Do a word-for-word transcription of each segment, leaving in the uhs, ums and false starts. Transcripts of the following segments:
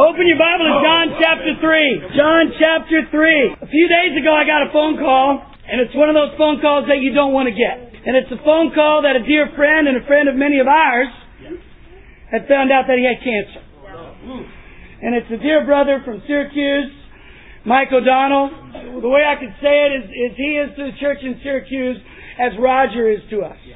Open your Bible to John chapter three. John chapter three. A few days ago I got a phone call, and it's one of those phone calls that you don't want to get. And it's a phone call that a dear friend and a friend of many of ours had found out that he had cancer. And it's a dear brother from Syracuse, Mike O'Donnell. The way I could say it is, is he is to the church in Syracuse as Roger is to us.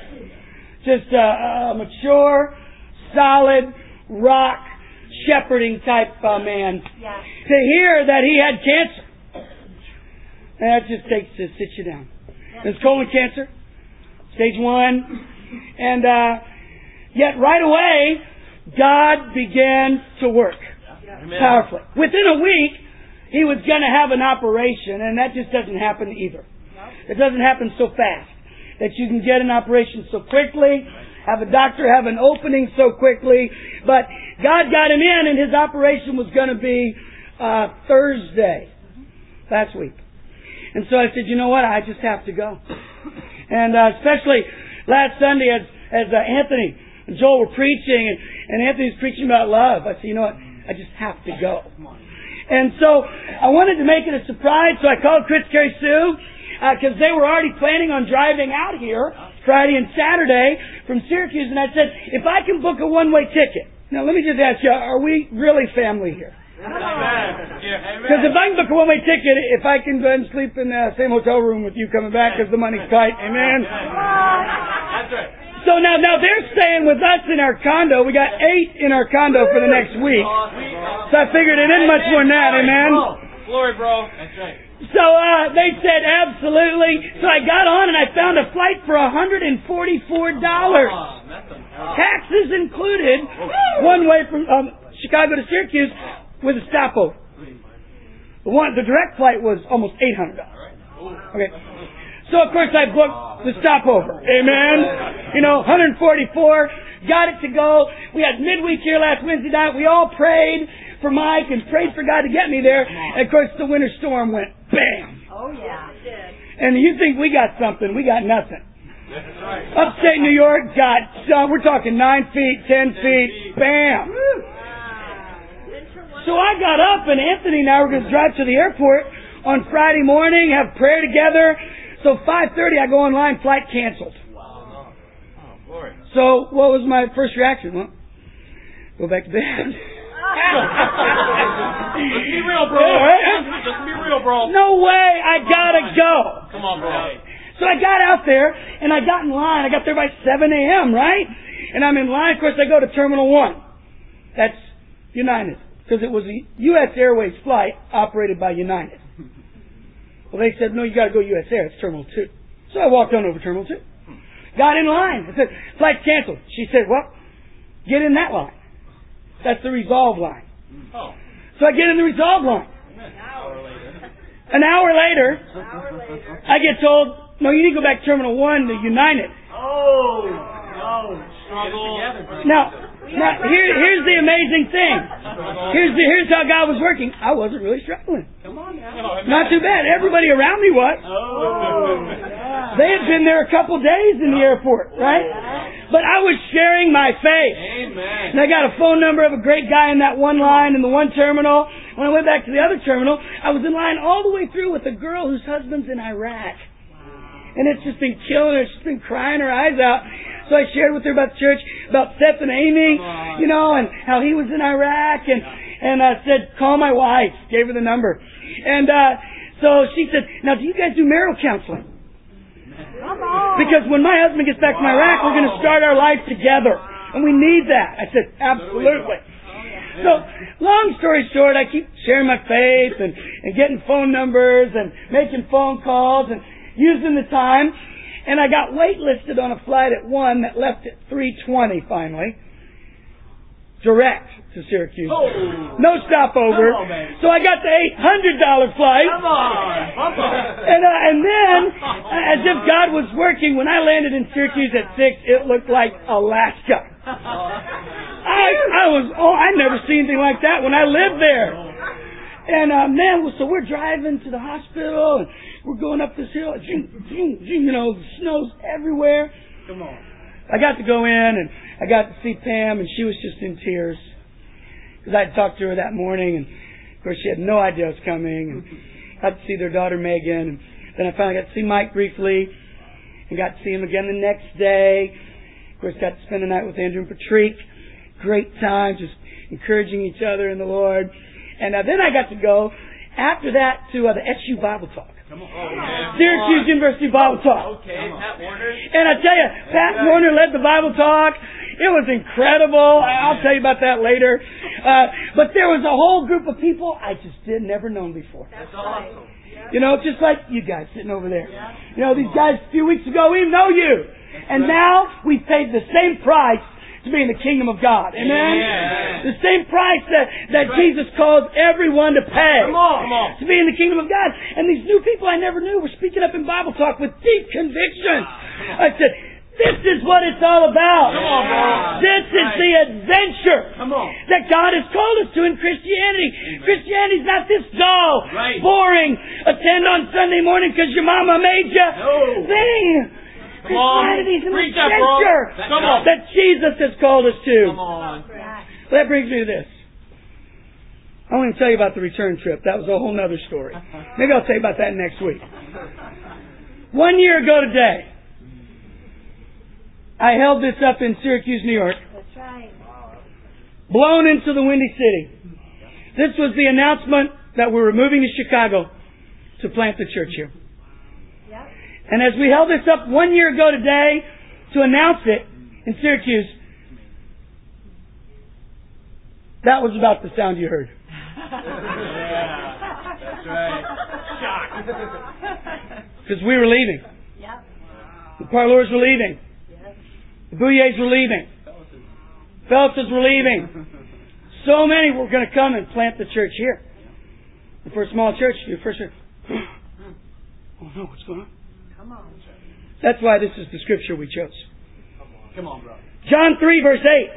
Just a, a mature, solid, rock, shepherding type uh, man. To hear that he had cancer, that just takes to sit you down. It's colon cancer, stage one. And uh, yet right away, God began to work. Amen. Powerfully. Within a week, he was going to have an operation, and that just doesn't happen either. It doesn't happen so fast that you can get an operation so quickly, have a doctor have an opening so quickly. But God got him in, and his operation was going to be uh, Thursday last week. And so I said, you know what? I just have to go. And uh, especially last Sunday, as as uh, Anthony and Joel were preaching, and, and Anthony was preaching about love, I said, you know what? I just have to go. And so I wanted to make it a surprise, so I called Chris Carey Sue, because uh, they were already planning on driving out here Friday and Saturday from Syracuse, and I said, if I can book a one-way ticket. Now let me just ask you, are we really family here? Because if I can book a one-way ticket, if I can go ahead and sleep in the same hotel room with you coming back because the money's tight, amen? That's right. So now, now they're staying with us in our condo. We got eight in our condo for the next week. So I figured it isn't much more than that, amen? Glory, bro. That's right. So uh, they said absolutely. So I got on and I found a flight for one hundred forty-four dollars. Taxes included, one way from um, Chicago to Syracuse with a stopover. The one, the direct flight was almost eight hundred dollars. Okay. So of course I booked the stopover. Amen. You know, one hundred forty-four. Got it to go. We had midweek here last Wednesday night. We all prayed for Mike and prayed for God to get me there. And of course the winter storm went bam. Oh yeah, it did. And you think we got something? We got nothing. That's right. Upstate New York got, uh, we're talking nine feet, ten feet, bam. So I got up, and Anthony and I were going to drive to the airport on Friday morning, have prayer together. So five thirty, I go online, flight canceled. Wow. Oh, glory. So what was my first reaction? Well, go back to bed. Let's be real, bro. Let's be real, bro. No way, I gotta go. Come on, bro. So I got out there, and I got in line. I got there by seven a.m., right? And I'm in line. Of course, I go to Terminal one. That's United. Because it was a U S Airways flight operated by United. Well, they said, no, you got to go U S Air. It's Terminal two. So I walked on over Terminal two. Got in line. I said, flight canceled. She said, well, get in that line. That's the Resolve line. Oh. So I get in the Resolve line. An hour later, I get told, no, you need to go back to Terminal one to United. Oh, no. Struggle. Now, now here, here's the amazing thing. Here's the, here's how God was working. I wasn't really struggling. Come on now. Not too bad. Everybody around me was. Oh. They had been there a couple days in the airport, right? But I was sharing my faith. Amen. And I got a phone number of a great guy in that one line in the one terminal. When I went back to the other terminal, I was in line all the way through with a girl whose husband's in Iraq. And it's just been killing her. She's been crying her eyes out. So I shared with her about the church, about Seth and Amy, you know, and how he was in Iraq. And, and I said, call my wife. Gave her the number. And uh, so she said, now, do you guys do marital counseling? Come on. Because when my husband gets back from Iraq, we're going to start our life together. And we need that. I said, absolutely. So, long story short, I keep sharing my faith and, and getting phone numbers and making phone calls and using the time. And I got waitlisted on a flight at one that left at three twenty finally. Direct to Syracuse. Oh. No stopover. Come on, so I got the eight hundred dollars flight. Come on. Come on. And, uh, and then, uh, as if God was working, when I landed in Syracuse at six, it looked like Alaska. I, I was, oh, I'd never seen anything like that when I lived there. And, uh, man, so we're driving to the hospital, and we're going up this hill, you know, the snow's everywhere. Come on. I got to go in, and I got to see Pam, and she was just in tears. Because I had talked to her that morning, and of course she had no idea I was coming, and got to see their daughter Megan, and then I finally got to see Mike briefly, and got to see him again the next day. Of course, got to spend the night with Andrew and Patrick. Great time, just encouraging each other in the Lord. And uh, then I got to go after that to uh, the S U Bible Talk. Come on. Oh, man. Syracuse University Bible Talk. Okay, Pat Warner. And I tell you, Pat Warner led the Bible Talk. It was incredible. I'll tell you about that later. Uh, but there was a whole group of people I just did never known before. That's awesome. You know, just like you guys sitting over there. You know, these guys a few weeks ago, we didn't know you. And now we paid the same price to be in the kingdom of God. Amen? Yeah. The same price that, that right. Jesus calls everyone to pay. Come on, come on. To be in the kingdom of God. And these new people I never knew were speaking up in Bible Talk with deep conviction. I said, this is what it's all about. Come on, bro. This is right. the adventure Come on. that God has called us to in Christianity. Amen. Christianity's not this dull, Right. boring, attend on Sunday morning because your mama made you No. thing. Come on. Christianity's an Preach that, bro. adventure Come on. that Jesus has called us to. Come on. Well, that brings me to this. I want to tell you about the return trip. That was a whole other story. Maybe I'll tell you about that next week. One year ago today, I held this up in Syracuse, New York. That's right. Blown into the Windy City. This was the announcement that we were moving to Chicago to plant the church here. Yep. And as we held this up one year ago today to announce it in Syracuse, that was about the sound you heard. Yeah, that's right. Shock. Because we were leaving. Yep. The Parlours were leaving. Yes. The Bouillets were leaving. Phelps were leaving. So many were going to come and plant the church here. And for a small church, your first church, oh no, what's going on? Come on. That's why this is the scripture we chose. Come on, bro. John three verse eight.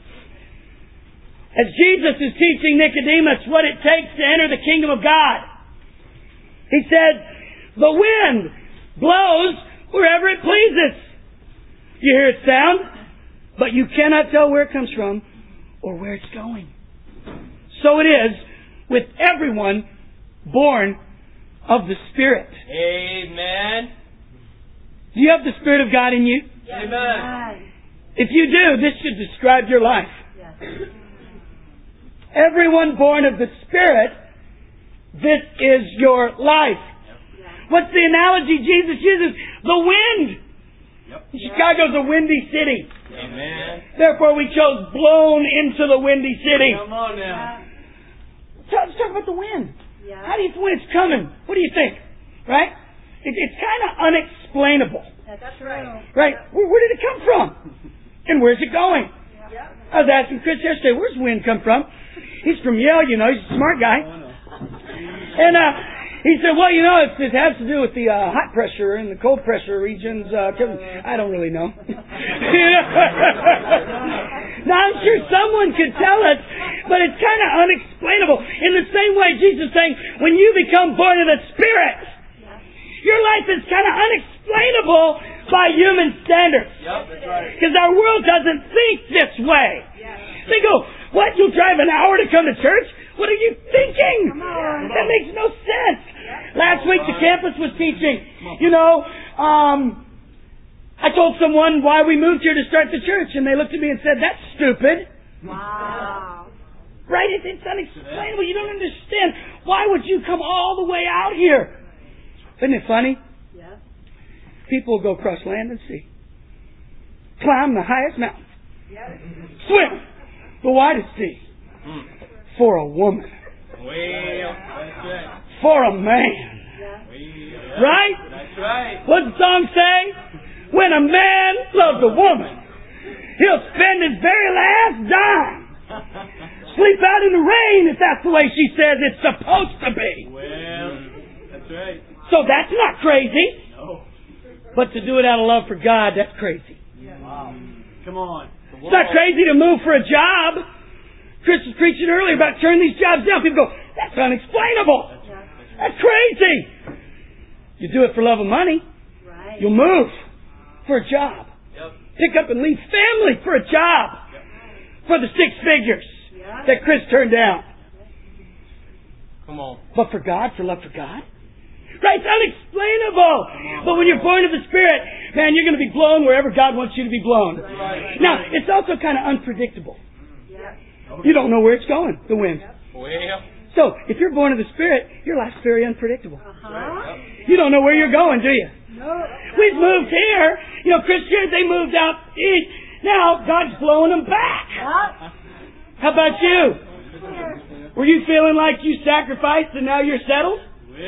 As Jesus is teaching Nicodemus what it takes to enter the kingdom of God, He said, the wind blows wherever it pleases. You hear its sound, but you cannot tell where it comes from or where it's going. So it is with everyone born of the Spirit. Amen. Do you have the Spirit of God in you? Amen. If you do, this should describe your life. Yes. Everyone born of the Spirit, this is your life. Yes. What's the analogy Jesus uses? The wind. Yep. Chicago's a windy city. Amen. Therefore we chose blown into the windy city. Come on now. So let's talk about the wind. Yeah. How do you, when it's coming, what do you think? Right? It, it's kind of unexplainable. That's right. Right? Where, where did it come from? And where's it going? Yep. I was asking Chris yesterday, where's wind come from? He's from Yale, you know, he's a smart guy. And uh, he said, well, you know, it, it has to do with the uh, hot pressure and the cold pressure regions. Uh, I don't really know. Now, I'm sure someone could tell us, but it's kind of unexplainable. In the same way, Jesus is saying, when you become born of the Spirit, your life is kind of unexplainable by human standards. Yep, that's right. Because our world doesn't think this way. They go, what, you'll drive an hour to come to church? What are you thinking? That makes no sense. Last week the campus was teaching, you know, um, I told someone why we moved here to start the church, and they looked at me and said, that's stupid. Wow. Right? It, it's unexplainable. You don't understand. Why would you come all the way out here? Isn't it funny? Yes. People will go across land and sea. Climb the highest mountain. Yes. Swim the widest sea. Mm. For a woman. Well, that's right. For a man. Yes. Well, Right? That's right. What's the song say? When a man loves a woman, he'll spend his very last dime. Sleep out in the rain if that's the way she says it's supposed to be. Well, that's right. So that's not crazy. No. But to do it out of love for God, that's crazy. Wow. Come on. It's not crazy to move for a job. Chris was preaching earlier about turning these jobs down. People go, that's unexplainable. That's crazy. You do it for love of money. Right. You'll move for a job. Yep. Pick up and leave family for a job. Yep. For the six figures. Yep. that Chris turned down. Come on. But for God, for love for God? Right? It's unexplainable. But when you're born of the Spirit, man, you're going to be blown wherever God wants you to be blown. Now, it's also kind of unpredictable. You don't know where it's going, the wind. So, if you're born of the Spirit, your life's very unpredictable. You don't know where you're going, do you? We've moved here. You know, Christians, they moved out east. Now, God's blowing them back. How about you? Were you feeling like you sacrificed and now you're settled?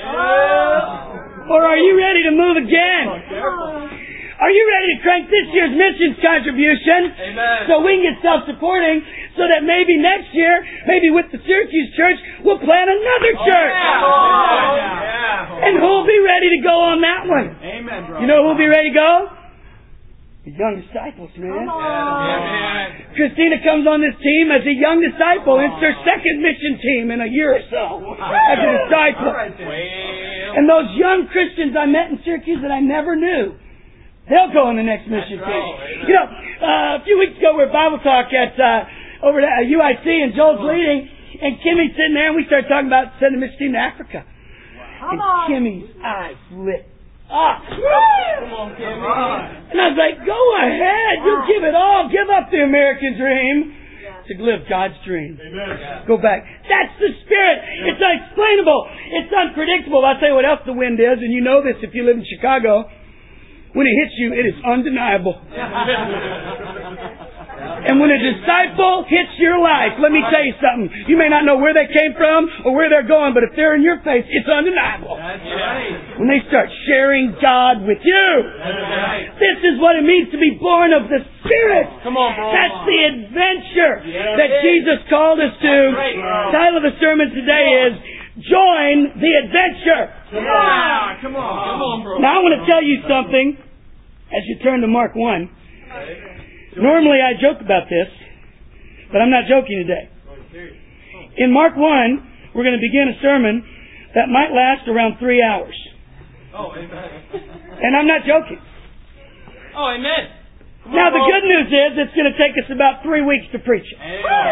Or are you ready to move again? Are you ready to crank this year's missions contribution? Amen. So we can get self-supporting so that maybe next year, maybe with the Syracuse church, we'll plant another church. Oh, yeah. And who'll be ready to go on that one? Amen, bro. You know who'll be ready to go? The young disciples, man. Yeah. Christina comes on this team as a young disciple. It's her second mission team in a year or so as a disciple. And those young Christians I met in Syracuse that I never knew, they'll go on the next mission team. You know, uh, a few weeks ago we were at Bible Talk at uh, over at U I C, and Joel's leading, and Kimmy's sitting there, and we started talking about sending a mission team to Africa. And Kimmy's eyes lit up. And I was like, go ahead, you give it all, give up the American dream to live God's dream. Amen. Go back. That's the Spirit. It's unexplainable. It's unpredictable. I'll tell you what else the wind is, and you know this if you live in Chicago. When it hits you, it is undeniable. And when a disciple hits your life, let me tell you something. You may not know where they came from or where they're going, but if they're in your face, it's undeniable. That's right. When they start sharing God with you. That's right. This is what it means to be born of the Spirit. Come on, bro. That's the adventure Yeah. that Jesus called us to. right, bro. The title of the sermon today is Join the Adventure. Come on. Come on. Come on, bro. Now I want to tell you something as you turn to Mark one. Normally I joke about this, but I'm not joking today. In Mark one, we're going to begin a sermon that might last around three hours. Oh, amen. And I'm not joking. Oh, amen. Come Now on, the bro. good news is it's going to take us about three weeks to preach it.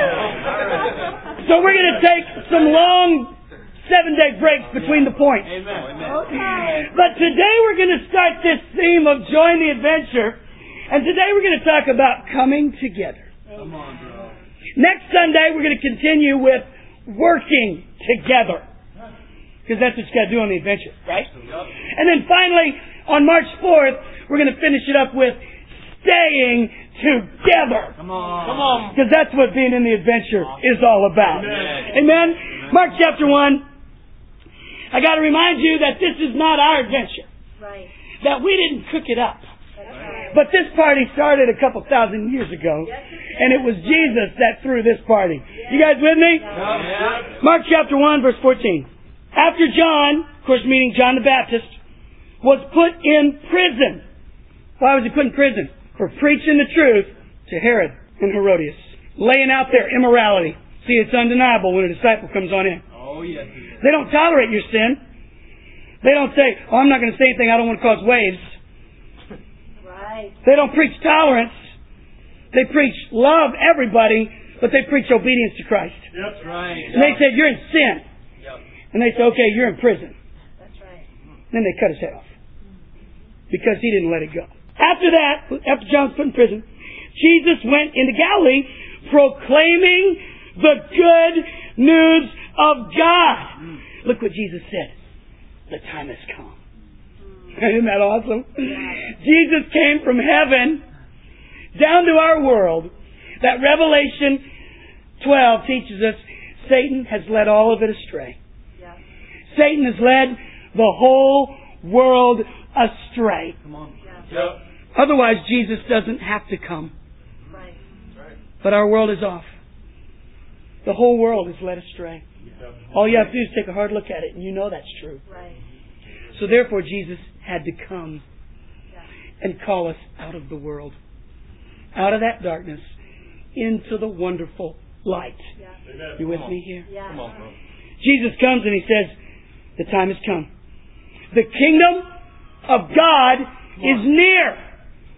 Amen. So we're going to take some long seven-day breaks between the points. Amen. But today we're going to start this theme of Join the Adventure. And today we're going to talk about coming together. Come on, bro. Next Sunday we're going to continue with working together. Because that's what you got to do on the adventure, right? And then finally, on March fourth, we're going to finish it up with staying together. Come on. Come on. Because that's what being in the adventure is all about. Amen. Amen? Mark chapter one. I got to remind you that this is not our adventure. Right. That we didn't cook it up. That's right. But this party started a couple thousand years ago. And it was Jesus that threw this party. You guys with me? Yeah. Mark chapter one, verse fourteen. After John, of course meaning John the Baptist, was put in prison. Why was he put in prison? For preaching the truth to Herod and Herodias. Laying out their immorality. See, it's undeniable when a disciple comes on in. Oh, yes. They don't tolerate your sin. They don't say, oh, I'm not going to say anything, I don't want to cause waves. Right. They don't preach tolerance. They preach love everybody, but they preach obedience to Christ. That's right. And they say, you're in sin. Yep. And they say, okay, you're in prison. That's right. Then they cut his head off. Because he didn't let it go. After that, after John was put in prison, Jesus went into Galilee proclaiming the good news of God. Mm. Look what Jesus said. The time has come. Mm. Isn't that awesome? Yeah. Jesus came from heaven down to our world. That Revelation twelve teaches us Satan has led all of it astray. Yeah. Satan has led the whole world astray. Come on. Yeah. Yep. Otherwise, Jesus doesn't have to come. Right. But our world is off. The whole world is led astray. Yep. All you have to do is take a hard look at it, and you know that's true. Right. So therefore, Jesus had to come Yeah. and call us out of the world, out of that darkness, into the wonderful light. Yeah. You with me here? Yeah. Come on, bro. Jesus comes and he says, the time has come. The kingdom of God is near.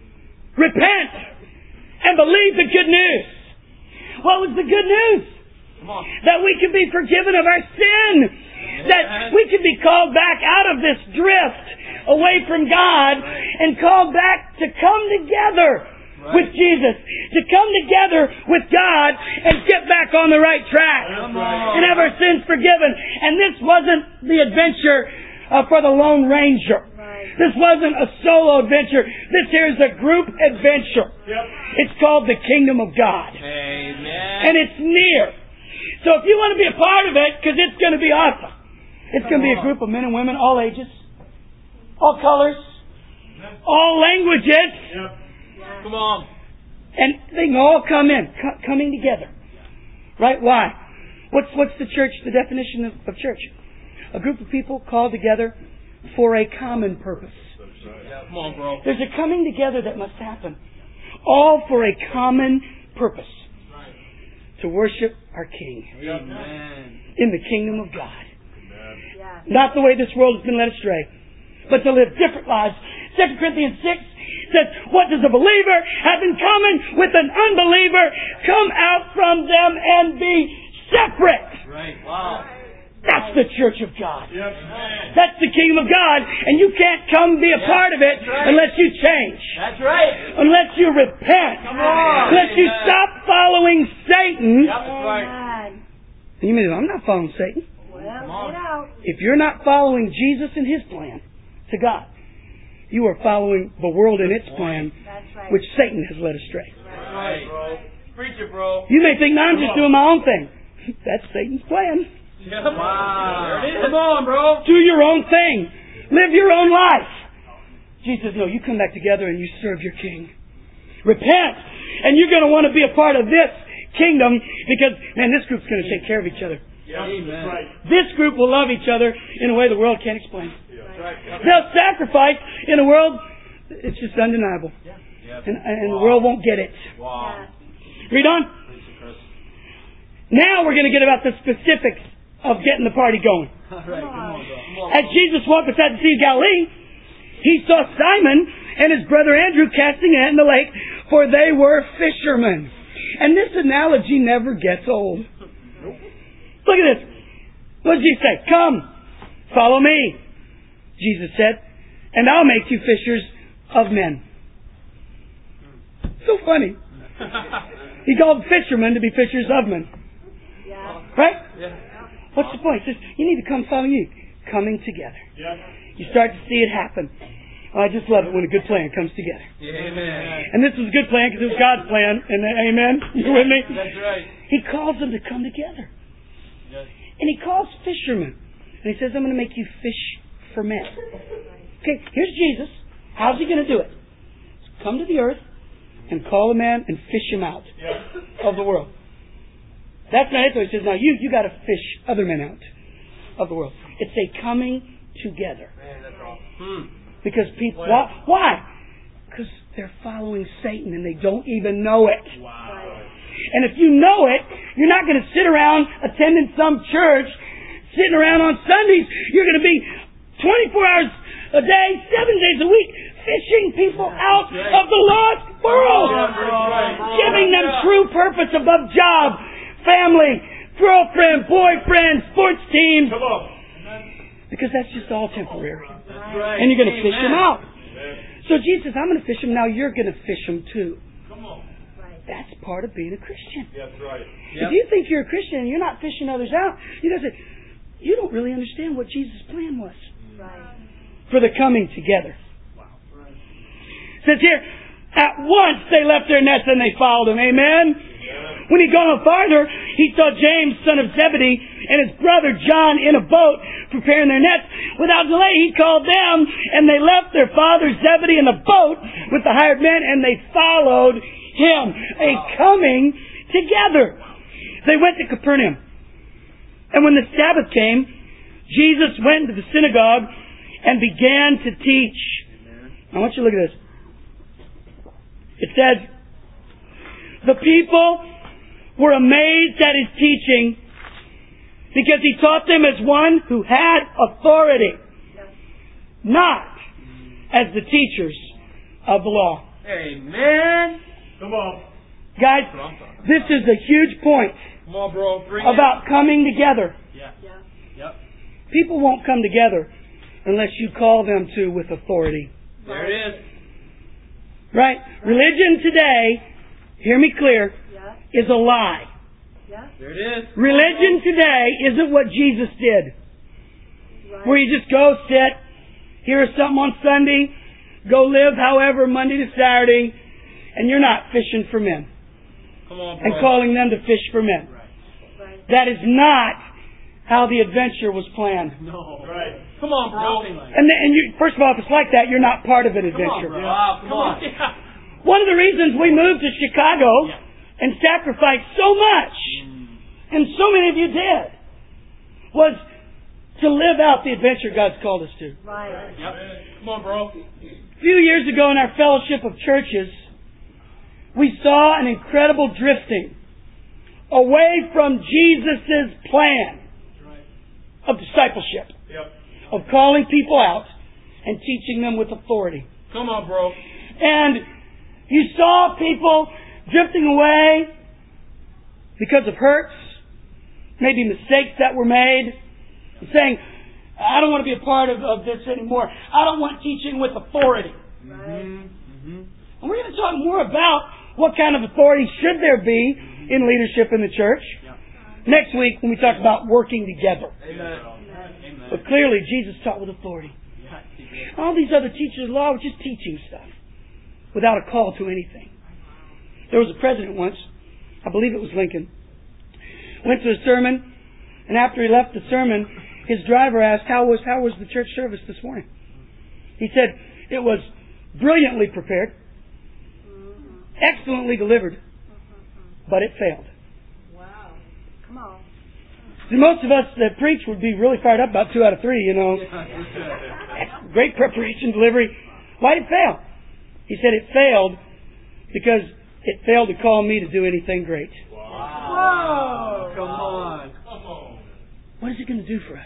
Repent and believe the good news. What was the good news? Come on. That we can be forgiven of our sin. That we can be called back out of this drift away from God and called back to come together with Jesus. To come together with God and get back on the right track. And have our sins forgiven. And this wasn't the adventure uh, for the Lone Ranger. This wasn't a solo adventure. This here is a group adventure. It's called the Kingdom of God. Amen. And it's near. So if you want to be a part of it, because it's going to be awesome. It's going to be a group of men and women, all ages, all colors, all languages. Come on. And they can all come in, co- coming together. Right? Why? What's what's the church, the definition of, of church? A group of people called together for a common purpose. Come on, bro. There's a coming together that must happen. All for a common purpose. To worship our King. Amen. In the kingdom of God. Yeah. Not the way this world has been led astray, but to live different lives. Second Corinthians six says, what does a believer have in common with an unbeliever? Come out from them and be separate. Right. Wow. That's the church of God. Yep. That's the kingdom of God. And you can't come be a Yeah, part of it right. unless you change. That's right. Unless you repent. Come on. Unless you Amen. stop following Satan. Yep, that's right. Amen. And you mean, I'm not following Satan. Well, on. get out. If you're not following Jesus and His plan to God, you are following the world and its plan, That's right. which Satan has led astray. Right, bro. Preach it, bro. You may think, no, I'm just doing my own thing. That's Satan's plan. Yep. Wow. There it is. Come on, bro. Do your own thing. Live your own life. Jesus, no, you come back together and you serve your King. Repent. And you're going to want to be a part of this kingdom because, man, this group's going to take care of each other. Yeah. Amen. Right. This group will love each other in a way the world can't explain. That's right. They'll sacrifice in a world, it's just undeniable. Yeah. Yep. And, and the world won't get it. Wow. Yeah. Read on. Now we're going to get about the specifics of getting the party going. All right. Come on, bro. Come on. As Jesus walked beside the Sea of Galilee, He saw Simon and his brother Andrew casting a net in the lake, for they were fishermen. And this analogy never gets old. Look at this. What did Jesus say? Come, follow me, Jesus said, and I'll make you fishers of men. So funny. He called fishermen to be fishers of men. Yeah. Right? Yeah. What's the point? He says, you need to come follow you. Coming together. Yeah. You start to see it happen. Oh, I just love it when a good plan comes together. Amen. And this was a good plan because it was God's plan. And uh, amen? You with me? That's right. He calls them to come together. Yes. And He calls fishermen. And He says, I'm going to make you fish for men. Okay, here's Jesus. How's He going to do it? Come to the earth and call a man and fish him out Yeah. of the world. That's not it. So He says, now you, you got to fish other men out of the world. It's a coming together. Man, that's awesome. Hmm. Because people, why? Why? Because they're following Satan and they don't even know it. Wow. And if you know it, you're not going to sit around attending some church, sitting around on Sundays. You're going to be twenty-four hours a day, seven days a week, fishing people out of the lost world. Giving them true purpose above job, family, girlfriend, boyfriend, sports teams. Come on. Because that's just all temporary. That's right. And you're going to fish them Amen. out. So Jesus, I'm going to fish them. Now you're going to fish them too. Come on. Right. That's part of being a Christian. That's right. If you think you're a Christian and you're not fishing others out, you guys say, you don't really understand what Jesus' plan was Right. for the coming together. It says here, at once they left their nets and they followed him. Amen? When he'd gone on farther, he saw James, son of Zebedee, and his brother John in a boat preparing their nets. Without delay, he called them, and they left their father Zebedee in the boat with the hired men, and they followed him. A coming together. They went to Capernaum. And when the Sabbath came, Jesus went into the synagogue and began to teach. I want you to look at this. It says, the people were amazed at his teaching because he taught them as one who had authority, not as the teachers of the law. Amen. Come on. Guys, this is a huge point. Come on, bro. Bring it. about coming together. Yeah. Yeah. Yep. People won't come together unless you call them to with authority. There it is. Right? Religion today, hear me clear, Yeah. is a lie. Yeah. There it is. Religion today isn't what Jesus did. Right. Where you just go sit, hear something on Sunday, go live however Monday to Saturday, and you're not fishing for men Come on, bro. and calling them to fish for men. Right. Right. That is not how the adventure was planned. No. Right. Come on, bro. And, the, and you, first of all, if it's like that, you're not part of an Come on, adventure. bro. Wow, come on. Yeah. One of the reasons we moved to Chicago Yeah. and sacrificed so much, and so many of you did, was to live out the adventure God's called us to. Right. Yep. Come on, bro. A few years ago in our fellowship of churches, we saw an incredible drifting away from Jesus' plan of discipleship, Yep. of calling people out and teaching them with authority. Come on, bro. And you saw people drifting away because of hurts, maybe mistakes that were made, and saying, I don't want to be a part of, of this anymore. I don't want teaching with authority. Right. Mm-hmm. And we're going to talk more about what kind of authority should there be in leadership in the church Yeah. next week when we talk about working together. Amen. Amen. But clearly, Jesus taught with authority. Yeah, he did. All these other teachers of law were just teaching stuff without a call to anything. There was a president once, I believe it was Lincoln, went to a sermon, and after he left the sermon, his driver asked, how was, how was the church service this morning? He said, it was brilliantly prepared, excellently delivered, but it failed. Wow. Come on. See, most of us that preach would be really fired up about two out of three, you know. Great preparation, delivery. Why did it fail? He said it failed because it failed to call me to do anything great. Whoa. Come on. What is it going to do for us?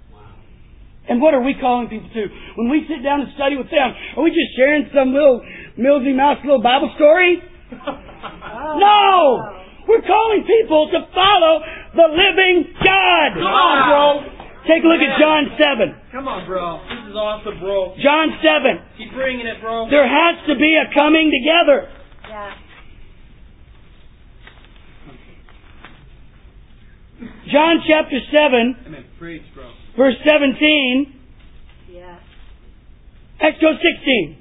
And what are we calling people to? When we sit down and study with them, are we just sharing some little Millsy Mouse little Bible story? Oh. No! We're calling people to follow the living God. Come on, bro. Take a look at John seven. Come on, bro. This is awesome, bro. John seven. Keep bringing it, bro. There has to be a coming together. Yeah. John chapter seven, Amen. Preach, bro. verse seventeen. Yeah. Let's go sixteen.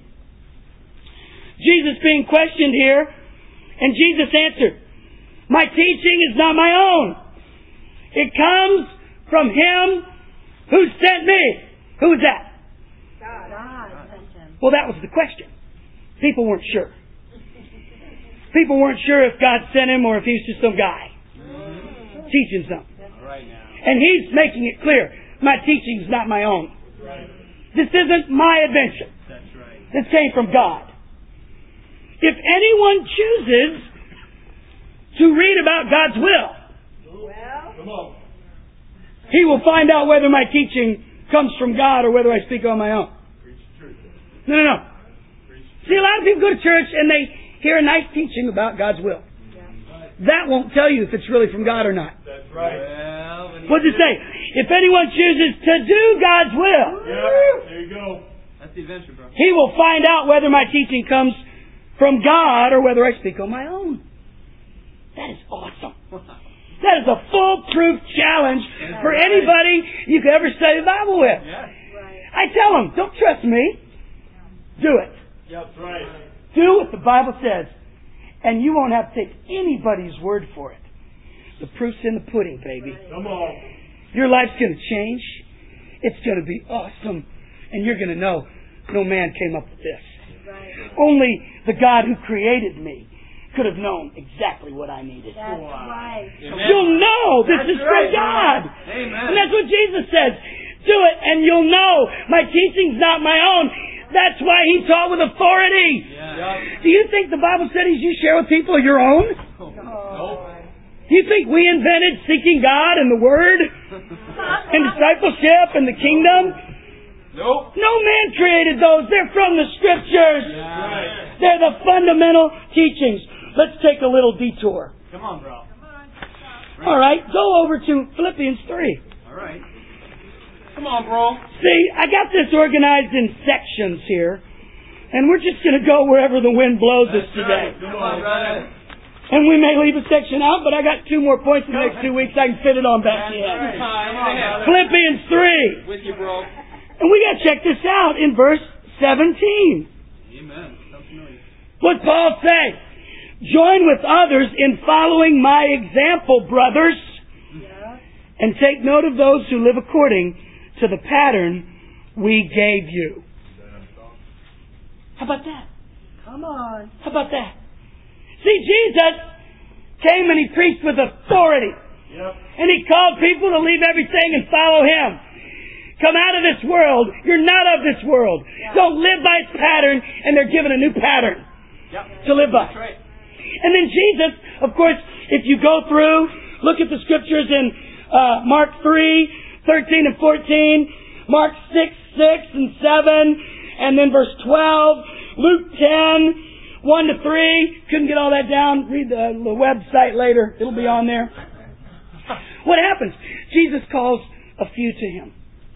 Jesus being questioned here, and Jesus answered, my teaching is not my own. It comes from Him who sent me. Who is that? God. God sent him. Well, that was the question. People weren't sure. People weren't sure if God sent him or if he was just some guy teaching something. All right now. And he's making it clear, my teaching is not my own. Right. This isn't my invention. That's right. This came from God. If anyone chooses to read about God's will, Well. Come on. he will find out whether my teaching comes from God or whether I speak on my own. Preach the truth. No, no, no. See, a lot of people go to church and they hear a nice teaching about God's will. That won't tell you if it's really from God or not. That's right. Well, when he What does it say? If anyone chooses to do God's will, Yeah, there you go. That's the adventure, bro. he will find out whether my teaching comes from God or whether I speak on my own. That is awesome. That is a foolproof challenge for anybody you could ever study the Bible with. Yeah. Right. I tell them, don't trust me. Do it. Yep, that's right. Do what the Bible says. And you won't have to take anybody's word for it. The proof's in the pudding, baby. Come on. Your life's going to change. It's going to be awesome. And you're going to know no man came up with this. Right. Only the God who created me could have known exactly what I needed. That's Wow. right. Amen. You'll know this That's is right, from God. Amen. And that's what Jesus says. Do it and you'll know my teaching's not my own. That's why he taught with authority. Yeah. Do you think the Bible studies you share with people are your own? Nope. Do you think we invented seeking God and the Word and discipleship and the kingdom? Nope. No man created those. They're from the Scriptures. Right. They're the fundamental teachings. Let's take a little detour. Come on, bro. All right, go over to Philippians three. All right. Come on, bro. See, I got this organized in sections here, and we're just going to go wherever the wind blows us today. Come on, brother. And we may leave a section out, but I got two more points in the next two weeks. I can fit it on back in. Philippians three. With you, bro. And we got to check this out in verse seventeen. Amen. Sounds familiar. What's Paul say? Join with others in following my example, brothers, Yeah. and take note of those who live according to the pattern we gave you. How about that? Come on. How about that? See, Jesus came and He preached with authority. Yep. And He called people to leave everything and follow Him. Come out of this world. You're not of this world. Yeah. Don't live by its pattern, and they're given a new pattern Yep. to live by. That's right. And then Jesus, of course, if you go through, look at the scriptures in uh, Mark three, thirteen and fourteen, Mark six, six and seven, and then verse twelve, Luke ten, one to three. Couldn't get all that down. Read the, the website later. It'll be on there. What happens? Jesus calls a few to Him.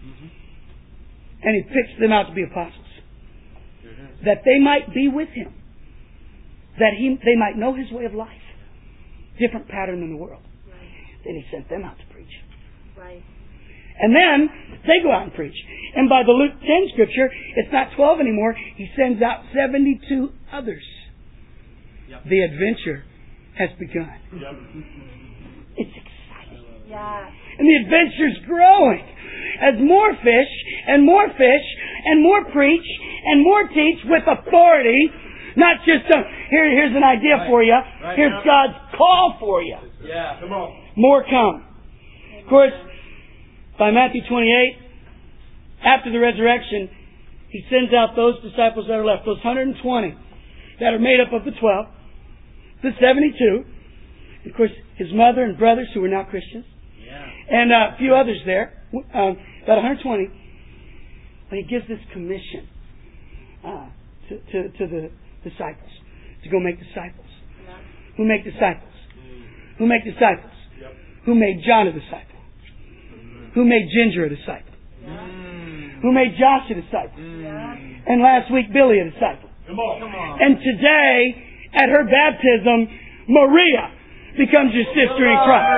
And He picks them out to be apostles. That they might be with Him. That he, they might know His way of life. Different pattern than the world. Right. Then He sent them out to preach. Right. And then they go out and preach. And by the Luke ten scripture, it's not twelve anymore. He sends out seventy-two others. Yep. The adventure has begun. Yep. It's exciting. Yeah. And the adventure's growing. As more fish and more fish and more preach and more teach with authority. Not just a, here, here's an idea Right. for you. Right. Here's God's call for you. Yeah. Come on. More come. Of course, by Matthew twenty-eight, after the resurrection, He sends out those disciples that are left, those one hundred twenty that are made up of the twelve, the seventy-two, and of course, His mother and brothers who are now Christians, Yeah. and uh, a few others there, um, about one hundred twenty. And He gives this commission uh, to, to, to the disciples to go make disciples. Yeah. Who make disciples? Who make disciples? Yep. Who made John a disciple? Who made Ginger a disciple? Mm. Who made Josh a disciple? Mm. And last week, Billy a disciple. Come on. Come on. And today, at her baptism, Maria becomes your sister in Christ.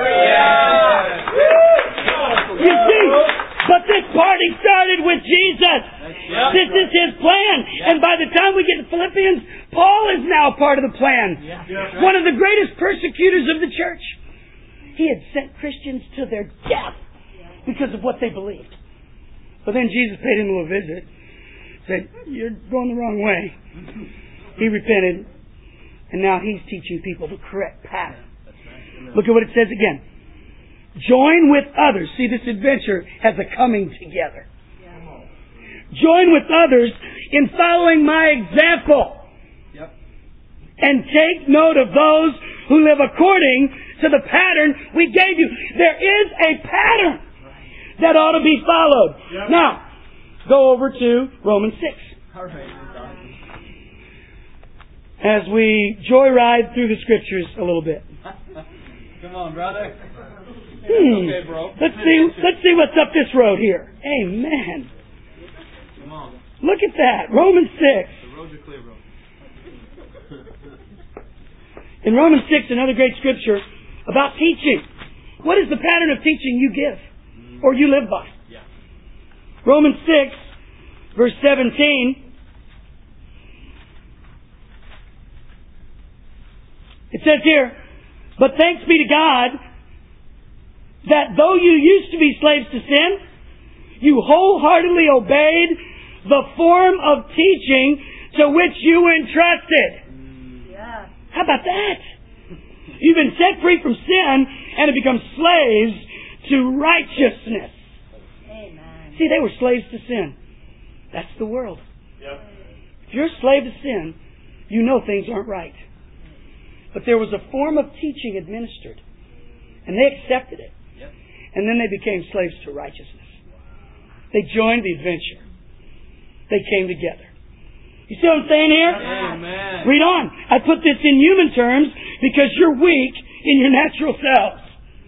You see, but this party started with Jesus. Yep. This is His plan. And by the time we get to Philippians, Paul is now part of the plan. Yeah. One of the greatest persecutors of the church. He had sent Christians to their death because of what they believed. But then Jesus paid him a little visit. Said, you're going the wrong way. He repented. And now he's teaching people the correct pattern. Look at what it says again. Join with others. See, this adventure has a coming together. Join with others in following my example. Yep. And take note of those who live according to the pattern we gave you. There is a pattern that ought to be followed. Yep. Now, go over to Romans six. All right. As we joyride through the scriptures a little bit. Come on, brother. Hmm. Okay, bro. Let's see. Let's see what's up this road here. Amen. Come on. Look at that. Romans six. The roads are clear, bro. In Romans six, another great scripture about teaching. What is the pattern of teaching you give or you live by? Yeah. Romans six, verse seventeen. It says here, but thanks be to God that though you used to be slaves to sin, you wholeheartedly obeyed the form of teaching to which you were entrusted. Yeah. How about that? You've been set free from sin and have become slaves to righteousness. Amen. See, they were slaves to sin. That's the world. Yep. If you're a slave to sin, you know things aren't right. But there was a form of teaching administered. And they accepted it. Yep. And then they became slaves to righteousness. They joined the adventure. They came together. You see what I'm saying here? Amen. Read on. I put this in human terms because you're weak in your natural selves.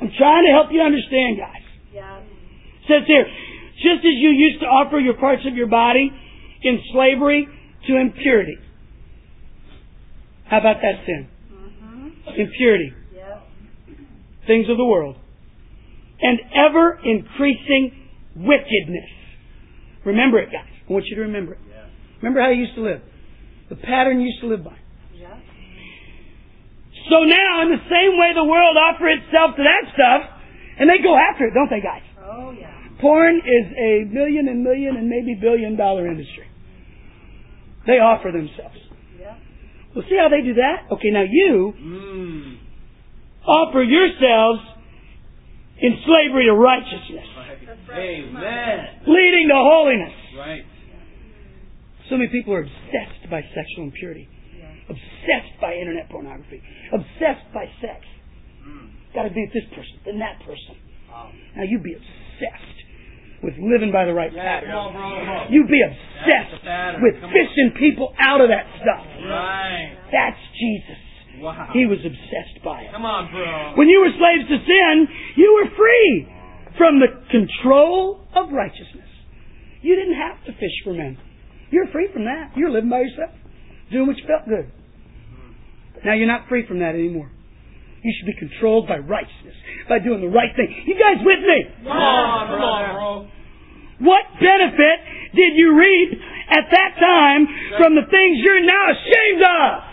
I'm trying to help you understand, guys. Yeah. It says here, just as you used to offer your parts of your body in slavery to impurity. How about that sin? Mm-hmm. Impurity. Yeah. Things of the world. And ever increasing wickedness. Remember it, guys. I want you to remember it. Yeah. Remember how you used to live. The pattern you used to live by. Yeah. So now, in the same way the world offers itself to that stuff, and they go after it, don't they, guys? Oh, yeah. Porn is a million and million and maybe billion dollar industry. They offer themselves. Yeah. Well, see how they do that? Okay, now you Mm. offer yourselves in slavery to righteousness, Amen. leading to holiness. Right. So many people are obsessed by sexual impurity, Yeah. obsessed by internet pornography, obsessed by sex. Mm. Got to be with this person, then that person. Wow. Now you be obsessed with living by the right Yeah, pattern. come on, bro. Come on. You be That's obsessed the pattern. with Come on. fishing people out of that stuff. Right. That's Jesus. Wow. He was obsessed by it. Come on, bro. When you were slaves to sin, you were free from the control of righteousness. You didn't have to fish for men. You're free from that. You're living by yourself, doing what you felt good. But now you're not free from that anymore. You should be controlled by righteousness, by doing the right thing. You guys with me? Come on, come on, bro. What benefit did you reap at that time from the things you're now ashamed of?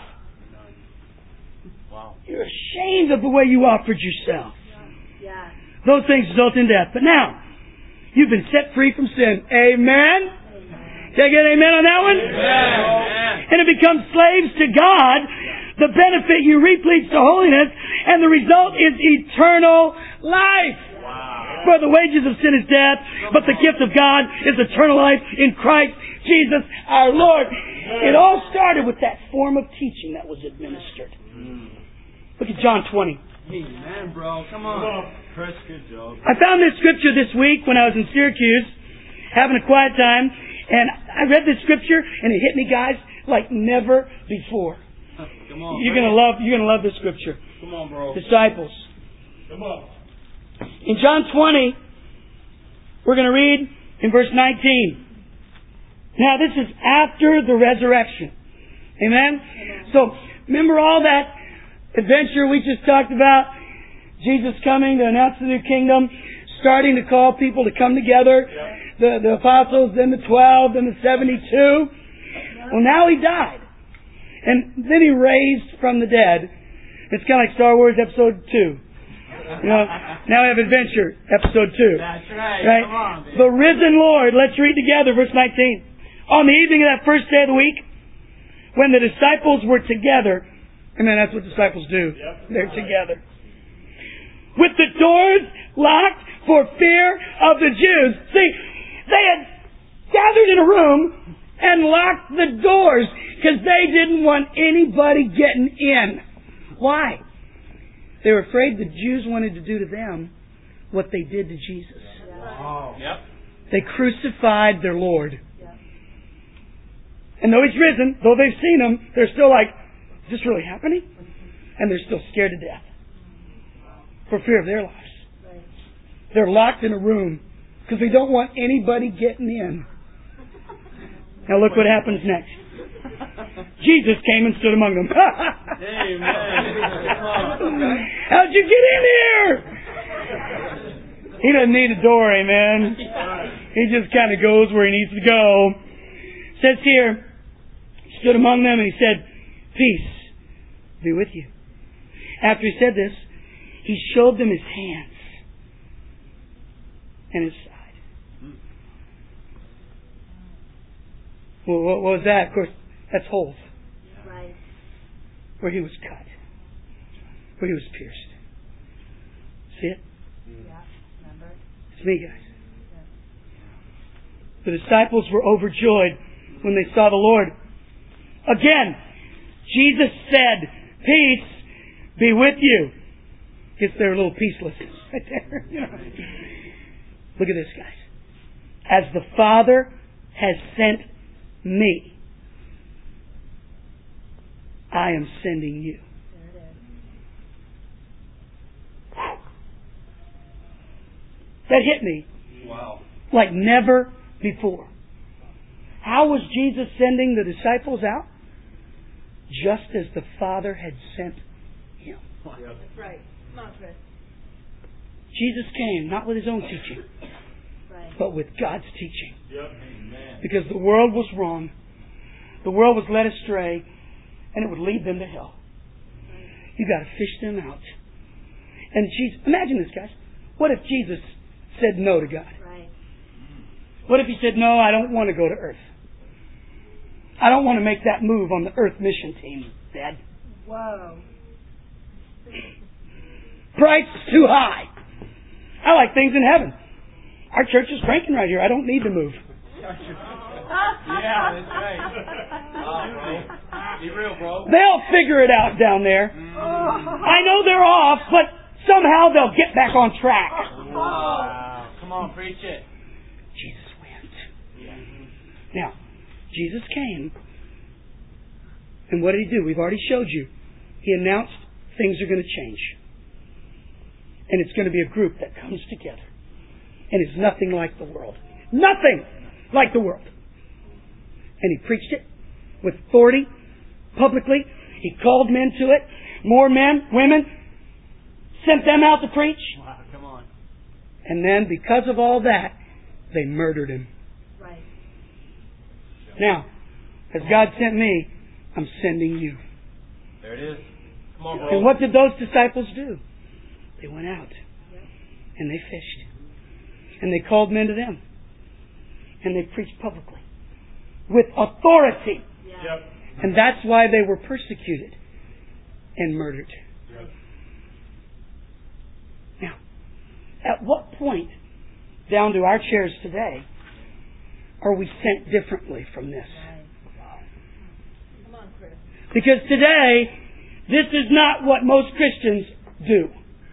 Wow. You're ashamed of the way you offered yourself. Yeah. Those things result in death. But now, you've been set free from sin. Amen? Can I get an amen on that one? Amen. And it becomes slaves to God. The benefit you reap leads to holiness, and the result is eternal life. Wow. For the wages of sin is death, but the gift of God is eternal life in Christ Jesus our Lord. It all started with that form of teaching that was administered. Look at John twenty. Amen, bro. Come on. Chris, good job. I found this scripture this week when I was in Syracuse, having a quiet time, and I read this scripture, and it hit me, guys, like never before. Come on. You're gonna love. You're gonna love this scripture. Come on, bro. Disciples. Come on. In John twenty, we're going to read in verse nineteen. Now, this is after the resurrection. Amen? So, remember all that adventure we just talked about? Jesus coming to announce the new kingdom, starting to call people to come together. Yep. The, the apostles, then the twelve, then the seventy-two. Well, now he died. And then he raised from the dead. It's kind of like Star Wars Episode two. You know, now we have Adventure, Episode two. That's right. Right? Come on, baby. The risen Lord, let's read together, verse nineteen. On the evening of that first day of the week, when the disciples were together, and then that's what disciples do. Yep. They're together. With the doors locked for fear of the Jews. See, they had gathered in a room and locked the doors because they didn't want anybody getting in. Why? They were afraid the Jews wanted to do to them what they did to Jesus. Wow. Yep. They crucified their Lord. Yeah. And though He's risen, though they've seen Him, they're still like, is this really happening? And they're still scared to death for fear of their lives. Right. They're locked in a room because they don't want anybody getting in. Now look what happens next. Jesus came and stood among them. Amen. How'd you get in here? He doesn't need a door, amen. He just kind of goes where he needs to go. It says here, he stood among them and he said, peace be with you. After he said this, he showed them his hands and his side. Well, what was that? Of course, that's holes. Right. Where he was cut. Where he was pierced. See it? Yeah. Remember? It's me, guys. The disciples were overjoyed when they saw the Lord. Again, Jesus said, peace be with you. Guess they're a little peaceless right there. You know. Look at this, guys. As the Father has sent me, I am sending you. There it is. that hit me Wow. like never before. How was Jesus sending the disciples out? Just as the Father had sent Him. That's right. Come on, Chris. Jesus came not with His own teaching, Right. but with God's teaching. Yep. Amen. Because the world was wrong. The world was led astray, and it would lead them to hell. You got to fish them out. And Jesus, imagine this, guys. What if Jesus said no to God? Right. What if He said, no, I don't want to go to earth. I don't want to make that move on the earth mission team, Dad. Whoa. Price is too high. I like things in heaven. Our church is cranking right here. I don't need to move. Yeah, that's right. Oh, bro. Be real, bro. They'll figure it out down there. I know they're off, but somehow they'll get back on track. Wow. Come on, preach it. Jesus went. Now, Jesus came. And what did He do? We've already showed you. He announced things are going to change. And it's going to be a group that comes together. And is nothing like the world. Nothing like the world. And He preached it with authority, publicly. He called men to it. More men, women, sent them out to preach. Wow, come on. And then, because of all that, they murdered Him. Right. Now, as God sent me, I'm sending you. There it is. Come on, bro. And what did those disciples do? They went out. And they fished. And they called men to them. And they preached publicly. With authority. Yeah. Yep. And that's why they were persecuted and murdered. Yep. Now, at what point, down to our chairs today, are we sent differently from this? Right. Come on, Chris. Because today, this is not what most Christians do.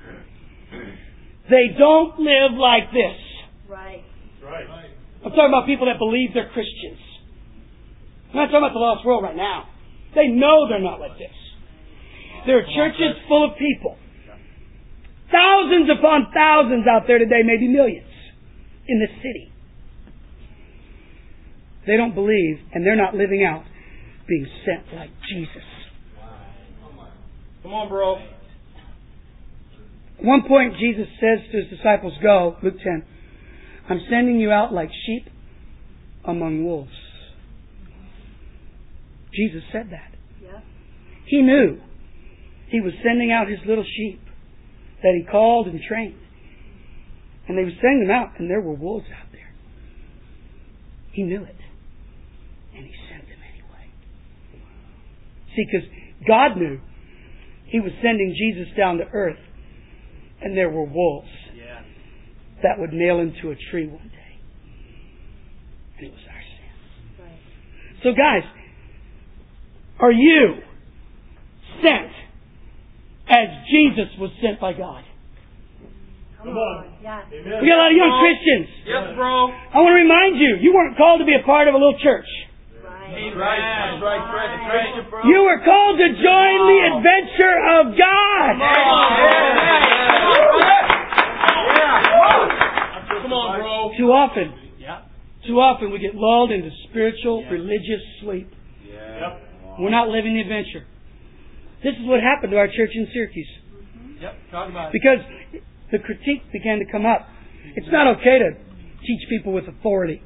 They don't live like this. Right. Right. I'm talking about people that believe they're Christians. I'm not talking about the lost world right now. They know they're not like this. There are churches full of people. Thousands upon thousands out there today, maybe millions, in this city. They don't believe, and they're not living out being sent like Jesus. Come on, bro. At one point, Jesus says to His disciples, go, Luke ten, I'm sending you out like sheep among wolves. Jesus said that. Yeah. He knew He was sending out His little sheep that He called and trained. And they were sending them out, and there were wolves out there. He knew it. And He sent them anyway. See, because God knew He was sending Jesus down to earth, and there were wolves Yeah. that would nail Him to a tree one day. And it was our sin. Right. So guys, are you sent as Jesus was sent by God? Come on. Yeah. We got a lot of young Christians. Yep, bro. I want to remind you, you weren't called to be a part of a little church. Right. That's right. That's right, Fred. That's right, bro. You were called to join the adventure of God. Come on, bro. Too often, Yeah. too often we get lulled into spiritual, religious sleep. Yeah. Yep. We're not living the adventure. This is what happened to our church in Syracuse. Yep. Talk about it. Because the critique began to come up. It's not okay to teach people with authority.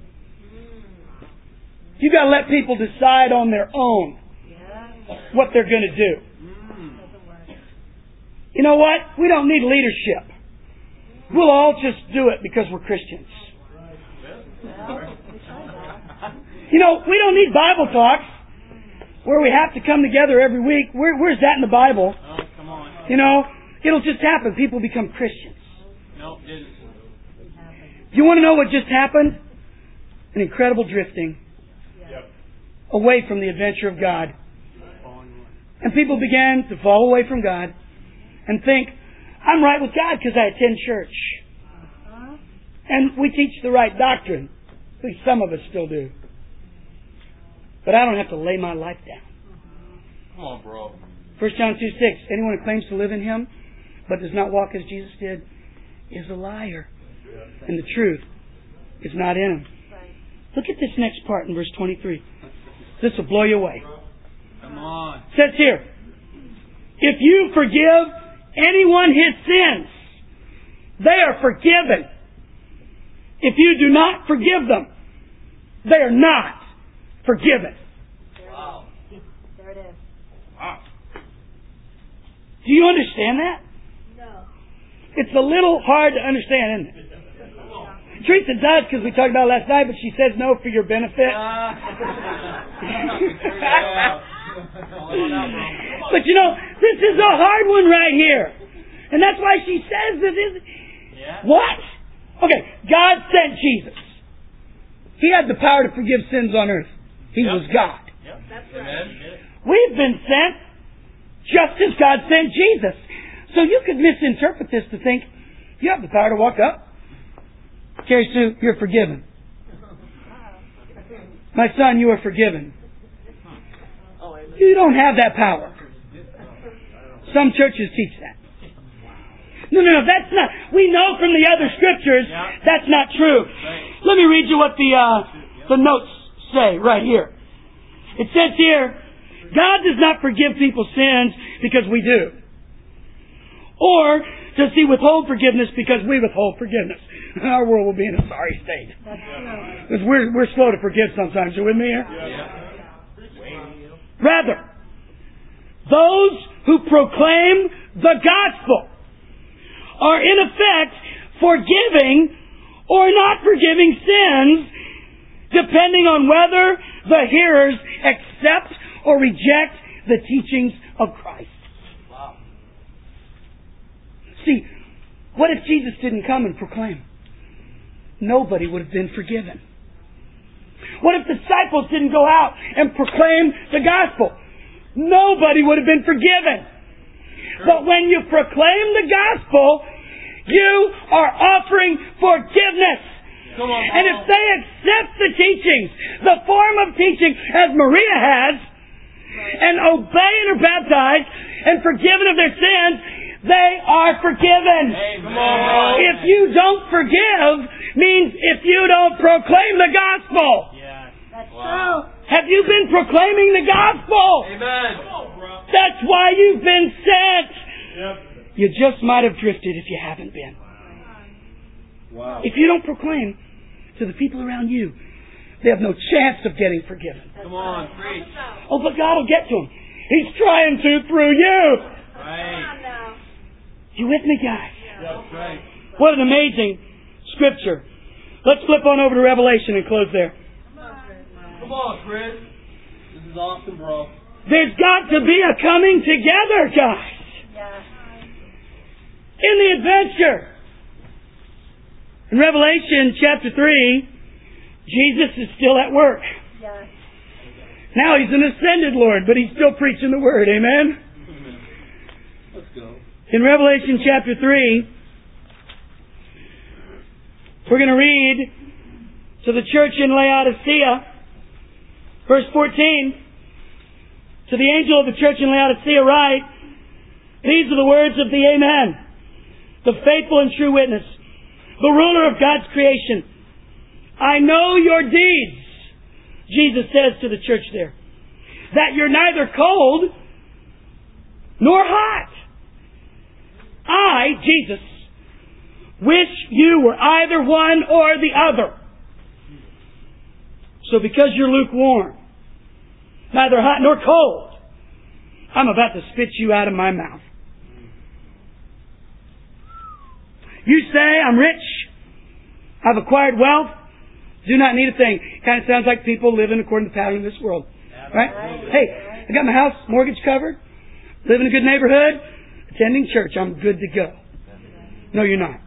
You got to let people decide on their own Yeah. what they're going to do. Mm. Doesn't work. You know what? We don't need leadership. We'll all just do it because we're Christians. Well, we tried that. You know, we don't need Bible talks where we have to come together every week. Where, where's that in the Bible? Oh, come on. You know, it'll just happen. People become Christians. No, didn't. It happened. Do you want to know what just happened? An incredible drifting Yep. away from the adventure of God. And people began to fall away from God and think, I'm right with God because I attend church. Huh? And we teach the right doctrine. At least some of us still do. But I don't have to lay my life down. Come on, bro. First John two six, anyone who claims to live in Him but does not walk as Jesus did is a liar. and the truth is not in them. Right. Look at this next part in verse twenty-three. This will blow you away. Come on. It says here, if you forgive anyone his sins, they are forgiven. If you do not forgive them, they are not forgiven. Wow. There it is. Wow. Do you understand that? No. It's a little hard to understand, isn't it? Teresa does, because we talked about it last night, but she says no for your benefit. But you know, this is a hard one right here. And that's why she says this is... Yeah. What? Okay, God sent Jesus. He had the power to forgive sins on earth. He Yep. was God. Yep. That's Amen. right. We've been sent just as God sent Jesus. So you could misinterpret this to think, you have the power to walk up. Carrie Sue, you're forgiven. My son, you are forgiven. You don't have that power. Some churches teach that. No, no, no, that's not. We know from the other scriptures that's not true. Let me read you what the uh, the notes say right here. It says here, God does not forgive people's sins because we do. Or does He withhold forgiveness because we withhold forgiveness? Our world will be in a sorry state. That's true. Because we're, we're slow to forgive sometimes. You with me here? Rather, those who proclaim the gospel are in effect forgiving or not forgiving sins, depending on whether the hearers accept or reject the teachings of Christ. Wow. See, what if Jesus didn't come and proclaim? Nobody would have been forgiven. What if disciples didn't go out and proclaim the gospel? Nobody would have been forgiven. But when you proclaim the gospel, you are offering forgiveness. Come on, and if they accept the teachings, the form of teaching as Maria has, and obey and are baptized and forgiven of their sins, they are forgiven. Amen. If you don't forgive, means if you don't proclaim the gospel. Yeah. That's Wow. true. Have you been proclaiming the gospel? Amen. That's why you've been sent. Yep. You just might have drifted if you haven't been. Wow. If you don't proclaim to the people around you, they have no chance of getting forgiven. Come on, preach. Oh, but God will get to them. He's trying to through you. Right. You with me, guys? That's right. What an amazing scripture. Let's flip on over to Revelation and close there. Come on, Chris. This is awesome, bro. There's got to be a coming together, guys. Yeah. In the adventure. In Revelation chapter three, Jesus is still at work. Yeah. Now He's an ascended Lord, but He's still preaching the Word. Amen? Let's go. In Revelation chapter three, we're going to read to the church in Laodicea, verse fourteen. To the angel of the church in Laodicea write, these are the words of the Amen, the faithful and true witness, the ruler of God's creation. I know your deeds, Jesus says to the church there, that you're neither cold nor hot. I, Jesus, wish you were either one or the other. So because you're lukewarm, neither hot nor cold, I'm about to spit you out of my mouth. You say, I'm rich, I've acquired wealth, do not need a thing. Kind of sounds like people living according to the pattern of this world. Right? Hey, I got my house mortgage covered, live in a good neighborhood, attending church, I'm good to go. No, you're not.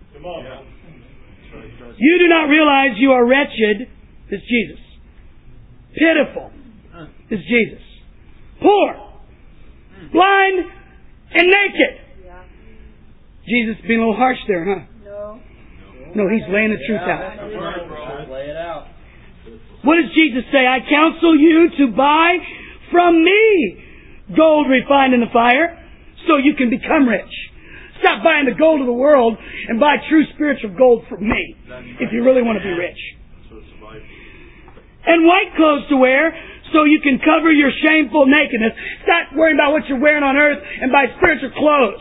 You do not realize you are wretched, is Jesus. Pitiful, is Jesus. Poor, blind, and naked. Yeah. Jesus being a little harsh there, huh? No. No, He's laying the truth out. That's the word, bro. Lay it out. What does Jesus say? I counsel you to buy from me gold refined in the fire so you can become rich. Stop buying the gold of the world and buy true spiritual gold from me if you really want to be rich. And white clothes to wear so you can cover your shameful nakedness. Stop worrying about what you're wearing on earth and buy spiritual clothes.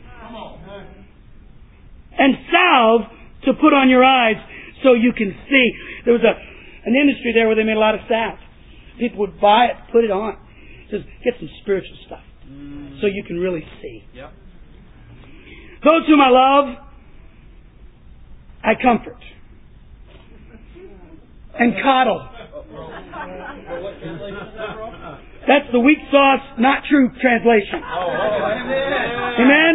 And salve to put on your eyes so you can see. There was a an industry there where they made a lot of salve. People would buy it, put it on. Just get some spiritual stuff so you can really see. Yep. Those whom I love, I comfort and coddle. That's the weak sauce, not true translation. Amen?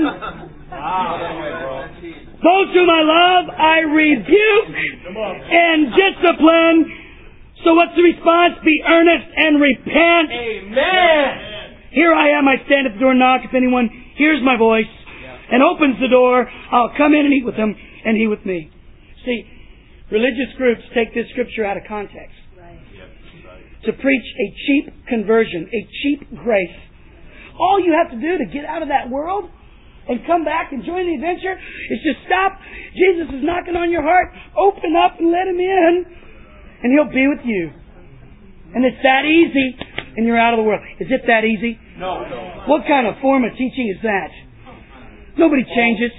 Those whom I love, I rebuke and discipline. So what's the response? Be earnest and repent. Amen. Here I am, I stand at the door and knock. If anyone hears my voice and opens the door, I'll come in and eat with him and he with me. See, religious groups take this scripture out of context to preach a cheap conversion, a cheap grace. All you have to do to get out of that world and come back and join the adventure is just stop. Jesus is knocking on your heart. Open up and let him in, and he'll be with you. And it's that easy, and you're out of the world. Is it that easy? No, no. What kind of form of teaching is that? Nobody changes.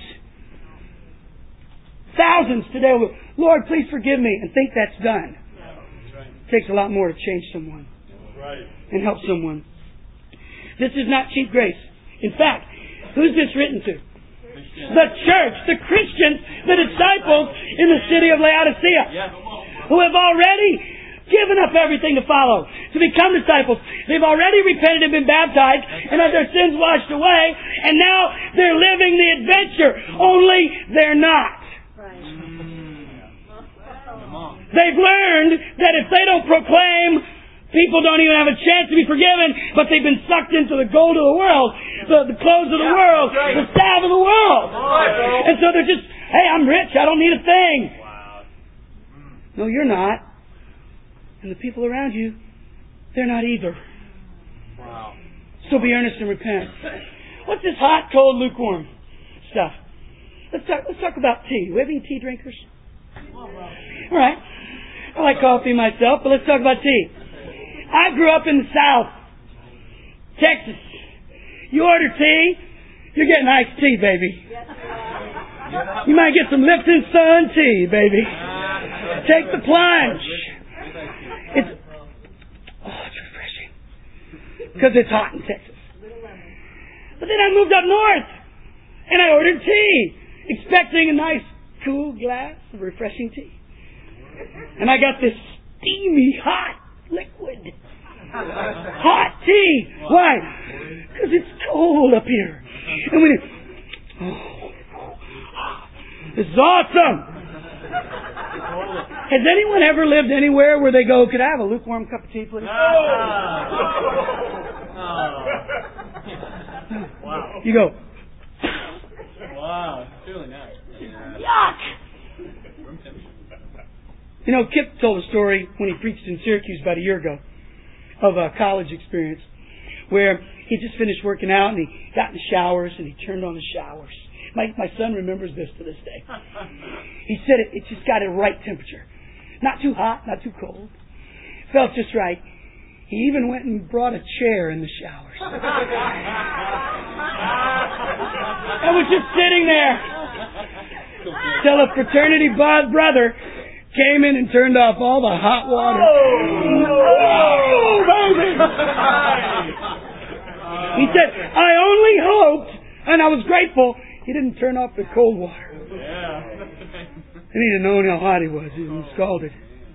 Thousands today will, Lord, please forgive me, and think that's done. It takes a lot more to change someone and help someone. This is not cheap grace. In fact, who's this written to? The church, the Christians, the disciples in the city of Laodicea, who have already given up everything to follow, to become disciples. They've already repented and been baptized and had their sins washed away, and now they're living the adventure, only they're not. They've learned that if they don't proclaim, people don't even have a chance to be forgiven, but they've been sucked into the gold of the world, the, the clothes of the world, the salve of the world. And so they're just, hey, I'm rich, I don't need a thing. No, you're not. And the people around you, they're not either. So be earnest and repent. What's this hot, cold, lukewarm stuff? Let's talk, let's talk about tea. Do we have any tea drinkers? All right. I like coffee myself, but let's talk about tea. I grew up in the South, Texas. You order tea, you're getting iced tea, baby. You might get some Lipton Sun tea, baby. Take the plunge. It's oh, it's refreshing because it's hot in Texas. But then I moved up north and I ordered tea, expecting a nice, cool glass of refreshing tea. And I got this steamy, hot liquid. Hot tea. Why? Because it's cold up here. And when it... Oh, this is awesome. Has anyone ever lived anywhere where they go, could I have a lukewarm cup of tea, please? No. Wow. You go... Wow. It's really nice. Yuck! You know, Kip told a story when he preached in Syracuse about a year ago of a college experience where he just finished working out and he got in the showers and he turned on the showers. My my son remembers this to this day. He said it, it just got a right temperature. Not too hot, not too cold. Felt just right. He even went and brought a chair in the showers. And was just sitting there till a fraternity brother came in and turned off all the hot water. Oh, baby! He said, I only hoped, and I was grateful, he didn't turn off the cold water. And he didn't know how hot he was. He was scalded.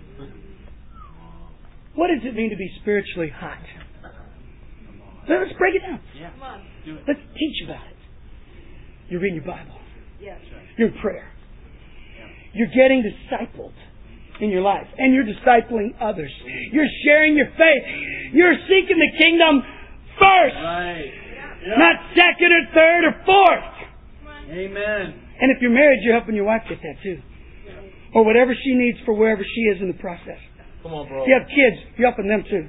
What does it mean to be spiritually hot? Let's break it down. Let's teach about it. You're reading your Bible. You're in prayer. You're getting discipled in your life. And you're discipling others. You're sharing your faith. You're seeking the kingdom first. Right. Yep. Not second or third or fourth. Amen. And if you're married, you're helping your wife get that too. Or whatever she needs for wherever she is in the process. Come on, bro. If you have kids, you're helping them too.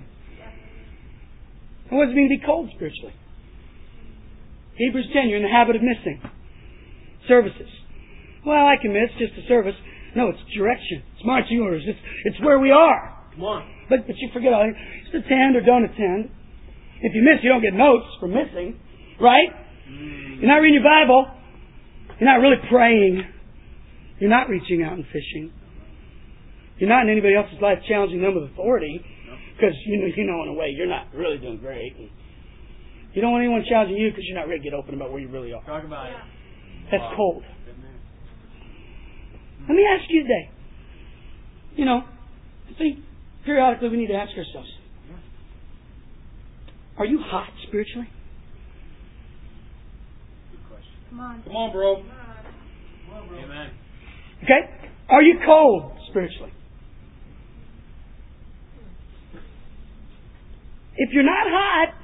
And what does it mean to be cold spiritually? Hebrews ten, you're in the habit of missing. services. Well, I can miss just a service. No, it's direction. It's marching orders. It's, it's where we are. Come on. But, but you forget all that. Just attend or don't attend. If you miss, you don't get notes for missing. Right? Mm. You're not reading your Bible. You're not really praying. You're not reaching out and fishing. You're not in anybody else's life challenging them with authority. Because you know, you know in a way, you're not really doing great. And you don't want anyone challenging you because you're not ready to get open about where you really are. Talk about it. That's Wow. cold. Let me ask you today. You know, I think periodically we need to ask ourselves, are you hot spiritually? Good question. Come on. Come on, bro. Come on, bro. Amen. Okay? Are you cold spiritually? If you're not hot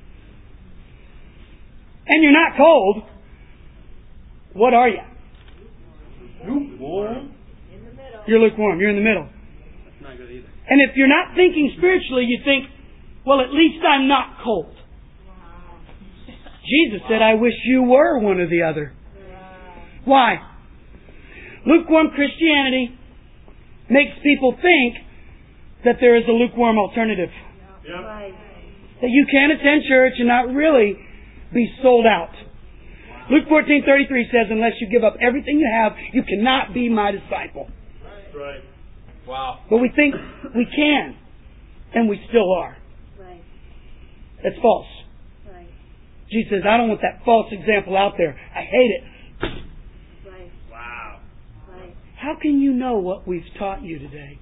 and you're not cold, what are you? Lukewarm. In the middle. You're lukewarm. You're in the middle. That's not good either. And if you're not thinking spiritually, you think, well, at least I'm not cold. Wow. Jesus said, I wish you were one or the other. Wow. Why? Lukewarm Christianity makes people think that there is a lukewarm alternative. Yep. Right. That you can attend church and not really be sold out. Luke fourteen thirty-three says, unless you give up everything you have, you cannot be my disciple. That's right. Wow. But we think we can, and we still are. Right. That's false. Right. Jesus says, I don't want that false example out there. I hate it. Right. Wow. Right. How can you know what we've taught you today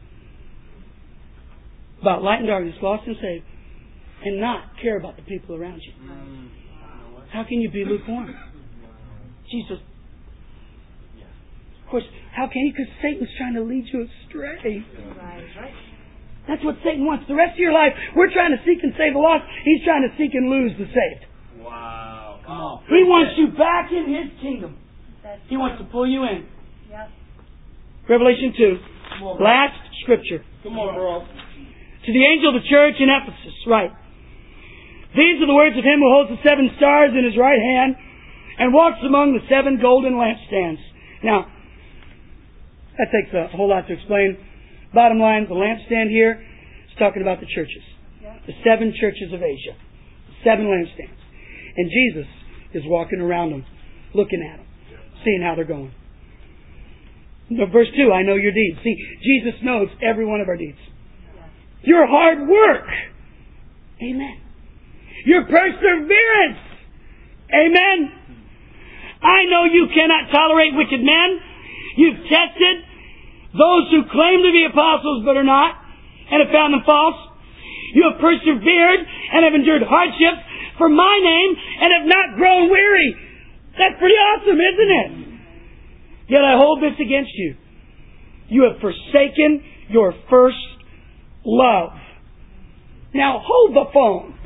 about light and darkness, lost and saved, and not care about the people around you? Mm. How can you be lukewarm? Jesus. Of course, how can you? Because Satan's trying to lead you astray. Right. That's what Satan wants. The rest of your life, we're trying to seek and save the lost. He's trying to seek and lose the saved. Wow. Come on. He wants you back in His kingdom. That's He wants to pull you in. Yep. Revelation two. Come on, bro. Last scripture. Come on, bro. To the angel of the church in Ephesus, write. These are the words of Him who holds the seven stars in His right hand and walks among the seven golden lampstands. Now, that takes a whole lot to explain. Bottom line, the lampstand here is talking about the churches. Yep. The seven churches of Asia. The seven lampstands. And Jesus is walking around them, looking at them, seeing how they're going. Now, verse two, I know your deeds. See, Jesus knows every one of our deeds. Your hard work. Amen. Your perseverance. Amen. I know you cannot tolerate wicked men. You've tested those who claim to be apostles but are not, and have found them false. You have persevered and have endured hardships for my name and have not grown weary. That's pretty awesome, isn't it? Yet I hold this against you. You have forsaken your first love. Now hold the phone.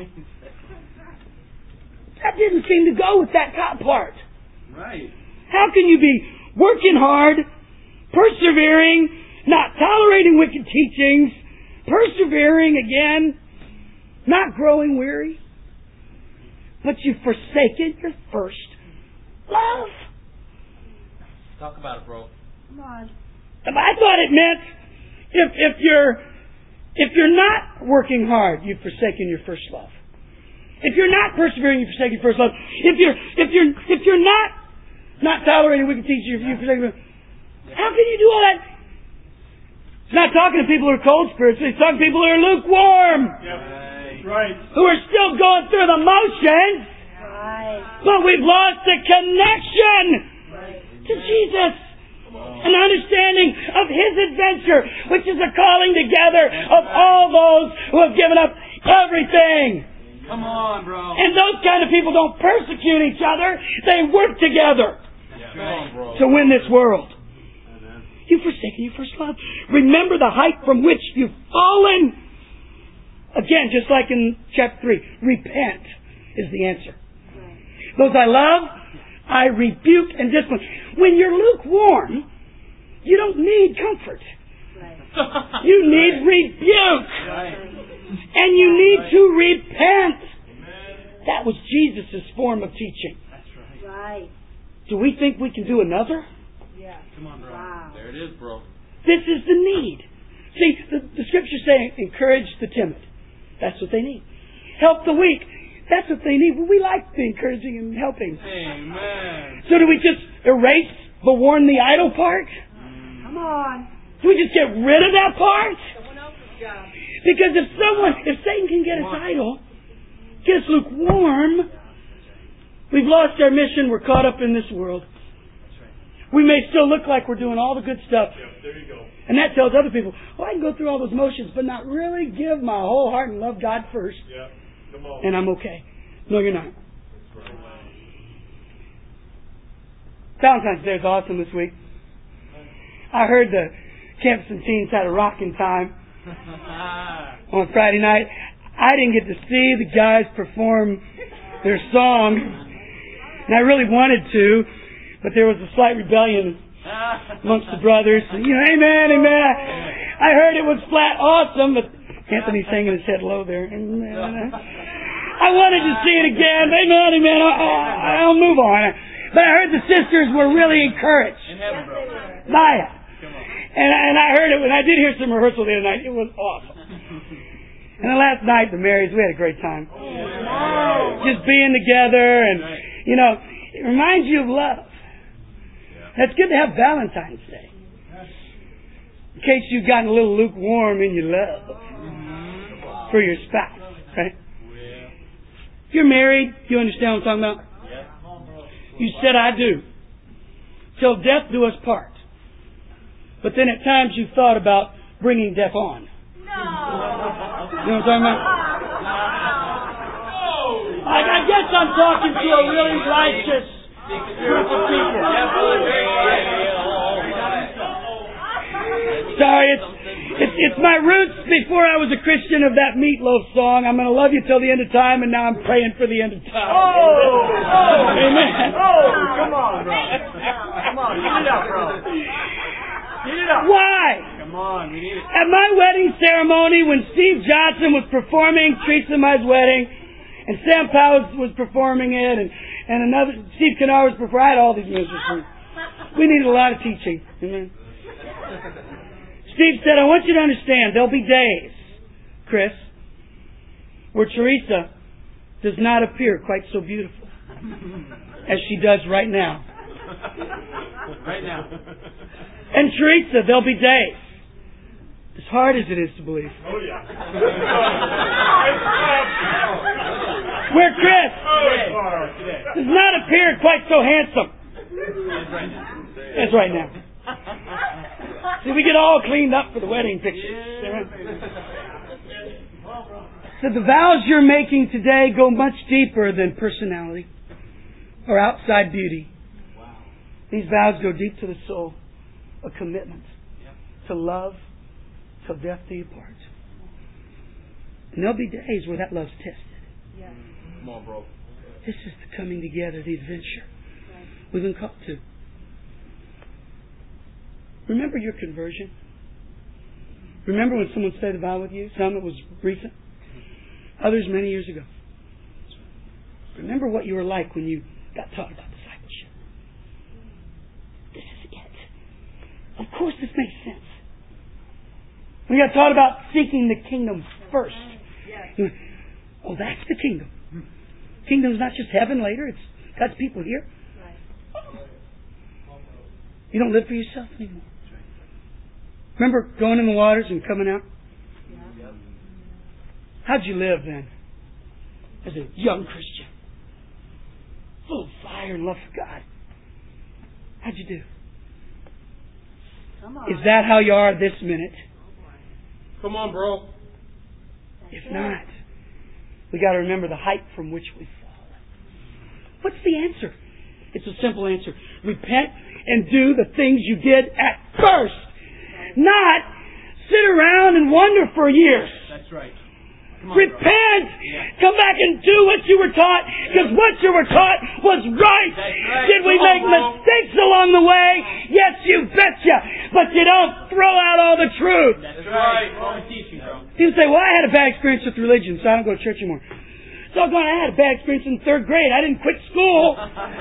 That didn't seem to go with that top part. Right. How can you be working hard, persevering, not tolerating wicked teachings, persevering again, not growing weary, but you've forsaken your first love? Talk about it, bro. Come on. I thought it meant if if you're if you're not working hard, you've forsaken your first love. If you're not persevering, you've forsaken your first love. If you're if you're if you're not not tolerating wicked teachers, you've forsaken. How can you do all that? It's not talking to people who are cold spiritually. It's talking to people who are lukewarm, Right. Right. who are still going through the motions, Right. but we've lost the connection Right. to Jesus. An understanding of His adventure, which is a calling together of all those who have given up everything. Come on, bro. And those kind of people don't persecute each other. They work together Come on, bro. to win this world. You've forsaken your first love. Remember the height from which you've fallen. Again, just like in chapter three, repent is the answer. Right. Those I love, I rebuke and discipline. When you're lukewarm, you don't need comfort. Right. You need rebuke. Right. And you need to repent. That was Jesus' form of teaching. That's right. Right. Do we think we can do another? Yeah. Come on, bro. Wow. There it is, bro. This is the need. See, the, the Scriptures say, encourage the timid. That's what they need. Help the weak. That's what they need. Well, we like the encouraging and helping. Amen. So do we just erase the warn the idle part? Come on. Do we just get rid of that part? Someone else's job. Because if someone, if Satan can get us idle, get us lukewarm, we've lost our mission. We're caught up in this world. We may still look like we're doing all the good stuff. Yep, there you go. And that tells other people, oh, I can go through all those motions, but not really give my whole heart and love God first. Yeah, come on. And I'm okay. No, you're not. Valentine's Day was awesome this week. I heard the Campus and Teens had a rocking time on Friday night. I didn't get to see the guys perform their song, and I really wanted to, but there was a slight rebellion amongst the brothers. You know, amen, amen. I heard it was flat awesome, but Anthony's hanging his head low there. I wanted to see it again. Amen, amen. I'll, I'll move on. But I heard the sisters were really encouraged by it. And, and I heard it when I did hear some rehearsal the other night. It was awesome. And then last night, the Marys, we had a great time. Just being together, and, you know, it reminds you of love. That's good to have Valentine's Day. In case you've gotten a little lukewarm in your love for your spouse, right? If you're married, you understand what I'm talking about? You said, I do. Till death do us part. But then at times you've thought about bringing death on. No. You know what I'm talking about? I, I guess I'm talking to a really righteous group of people. Sorry, it's, it's it's my roots before I was a Christian of that Meatloaf song. I'm going to love you till the end of time, and now I'm praying for the end of time. Oh! Oh! Amen. Oh! Come on, bro. Come on, get it up, bro. Get it up. Why? Come on, we need it. At my wedding ceremony, when Steve Johnson was performing Teresa Mai's wedding, and Sam Powell was performing it, and, and another Steve Kennard was performing, I had all these ministers. We needed a lot of teaching. Amen. Steve said, I want you to understand, there'll be days, Chris, where Teresa does not appear quite so beautiful as she does right now. Right now. And Teresa, there'll be days, as hard as it is to believe, Oh, yeah. where Chris Oh, it's hard. does not appear quite so handsome as right now. See, we get all cleaned up for the wedding pictures. So the vows you're making today go much deeper than personality or outside beauty. These vows go deep to the soul, a commitment to love till death do you part. And there'll be days where that love's tested. Come on, bro. This is the coming together, the adventure we've been called to. Remember your conversion? Remember when someone said a vow with you? Some it was recent. Others many years ago. Remember what you were like when you got taught about discipleship. This is it. Of course this makes sense. We got taught about seeking the kingdom first. Yes. Oh, that's the kingdom. Kingdom's not just heaven later. It's God's people here. Right. You don't live for yourself anymore. Remember going in the waters and coming out? Yeah. How'd you live then? As a young Christian. Full of fire and love for God. How'd you do? Come on. Is that how you are this minute? Come on, bro. If not, we got to remember the height from which we've fallen. What's the answer? It's a simple answer. Repent and do the things you did at first. Not sit around and wonder for years. That's right. Come on, Repent! Yeah. Come back and do what you were taught, because what you were taught was right. That's right. Did we Come make on, bro. mistakes along the way? Yes, you betcha. But you don't throw out all the truth. That's right. All the teaching, bro. People say, well, I had a bad experience with religion, so I don't go to church anymore. It's all gone. I had a bad experience in third grade. I didn't quit school.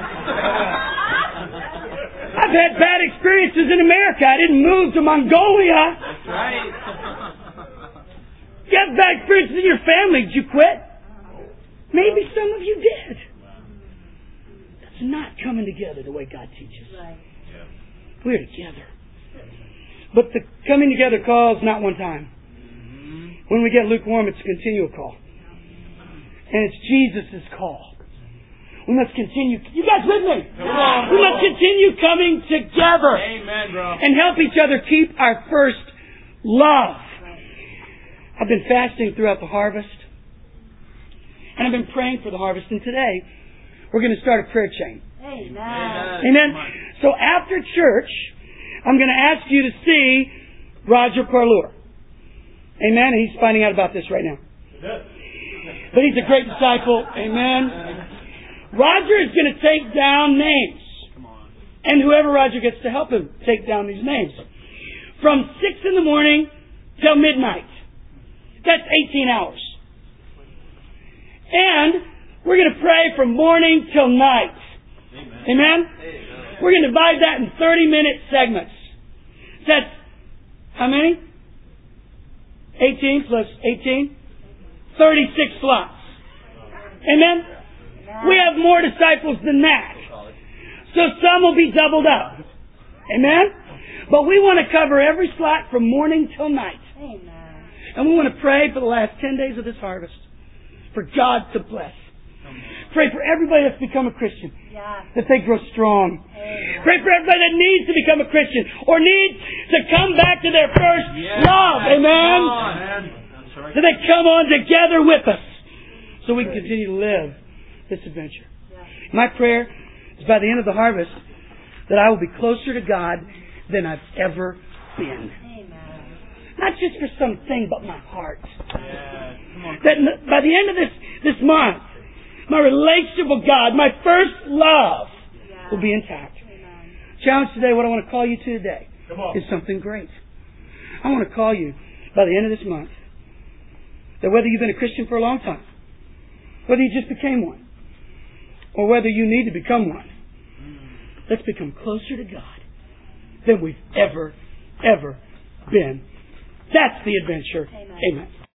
I've had bad experiences in America. I didn't move to Mongolia. That's right. You have bad experiences in your family. Did you quit? Maybe some of you did. That's not coming together the way God teaches. We're together. But the coming together call is not one time. When we get lukewarm, it's a continual call. And it's Jesus' call. We must continue. You guys with me? We must continue coming together. Amen, bro. And help each other keep our first love. I've been fasting throughout the harvest. And I've been praying for the harvest. And today, we're going to start a prayer chain. Amen. Amen. So after church, I'm going to ask you to see Roger Parlour. Amen. And he's finding out about this right now. But he's a great disciple. Amen. Roger is going to take down names. And whoever Roger gets to help him take down these names. From six in the morning till midnight. That's eighteen hours. And we're going to pray from morning till night. Amen? Amen? We're going to divide that in thirty minute segments. That's how many? eighteen plus eighteen? thirty-six slots. Amen? We have more disciples than that. So some will be doubled up. Amen? But we want to cover every slot from morning till night. Amen. And we want to pray for the last ten days of this harvest for God to bless. Pray for everybody that's become a Christian. Yeah. That they grow strong. Amen. Pray for everybody that needs to become a Christian or needs to come back to their first Yes. love. Amen? Amen. That's right. So they come on together with us so we can continue to live this adventure. Yeah. My prayer is by the end of the harvest that I will be closer to God than I've ever been. Amen. Not just for something, but my heart. Yeah. Come on. That n- by the end of this, this month, my relationship with God, my first love, Yeah. will be intact. Amen. Challenge today, what I want to call you to today Come on. is something great. I want to call you by the end of this month that whether you've been a Christian for a long time, whether you just became one, or whether you need to become one, let's become closer to God than we've ever, ever been. That's the adventure. Amen. Amen.